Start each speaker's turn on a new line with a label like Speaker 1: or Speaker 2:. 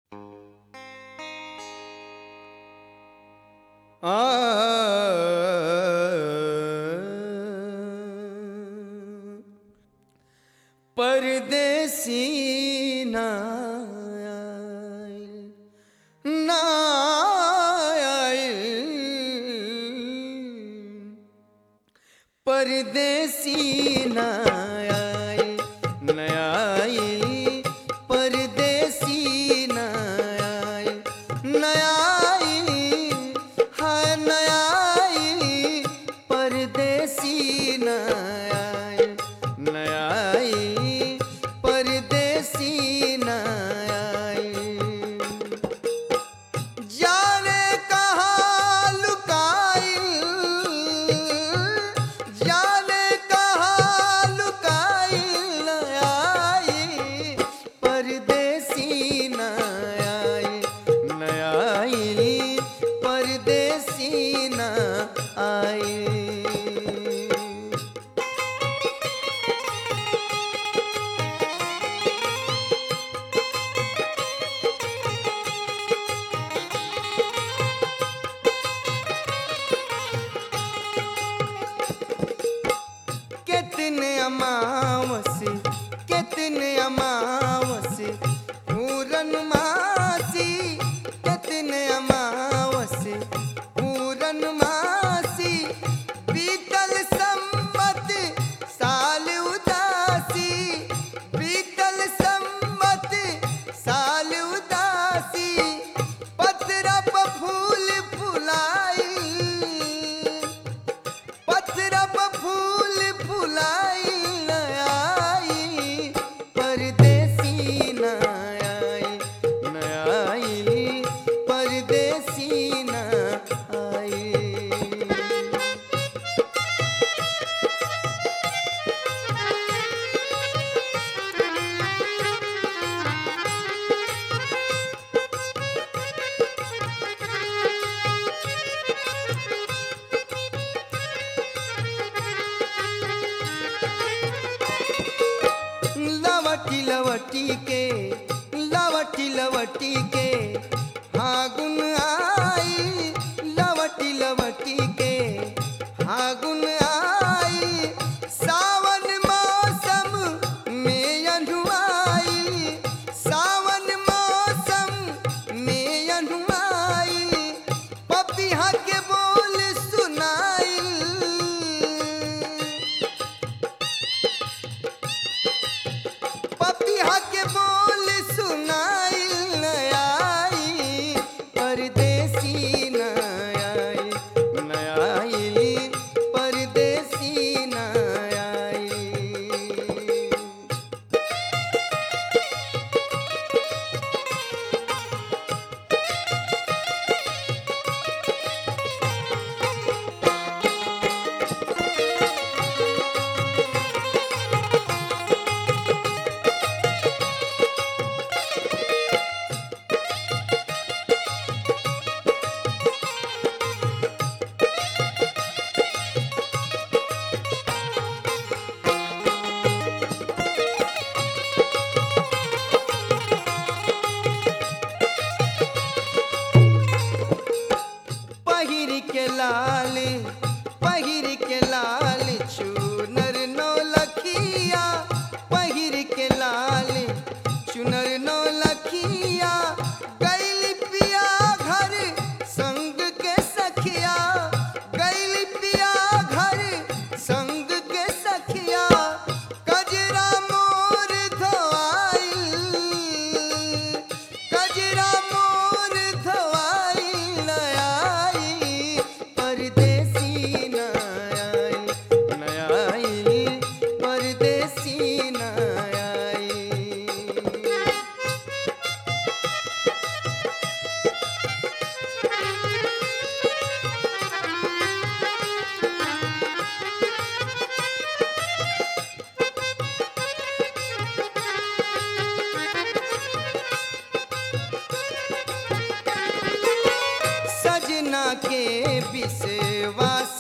Speaker 1: परदेसी ना ना परदेसी ना परदेसी ना परदेसी ना परदेसी ना जाने कहाँ लुकाइल जाने कहाँ लुकाइल आई परदेसी ना परदेसी ना आई। कितने अमावस पूरन मासी कितने अमावस पूरन मासी बीतल सम्मत साल उदासी बीतल सम्मत साल उदासी पतरा प फूल फुलाई पतरा प फूल फुलाई परदेसी ना परदेसी ना आई। लवटी के फागुन आई लवटी के फागुन आई सावन मौसम में अनुआई सावन मौसम में अनुआई पपिहा के बोल सुनाई पपिहा के बोल सुनाई परदेसी ना परदेसी ना पहिर के लाल चुनर नौलखिया पहिर के लाल चुनर नौलखिया गैल पिया घर संग के सखिया गैल पिया घर संग के सखिया कजरा मोर धोआइल कजरा मोर धोआइल आई परदेसी ना परदेसी ना सजना के विश्वास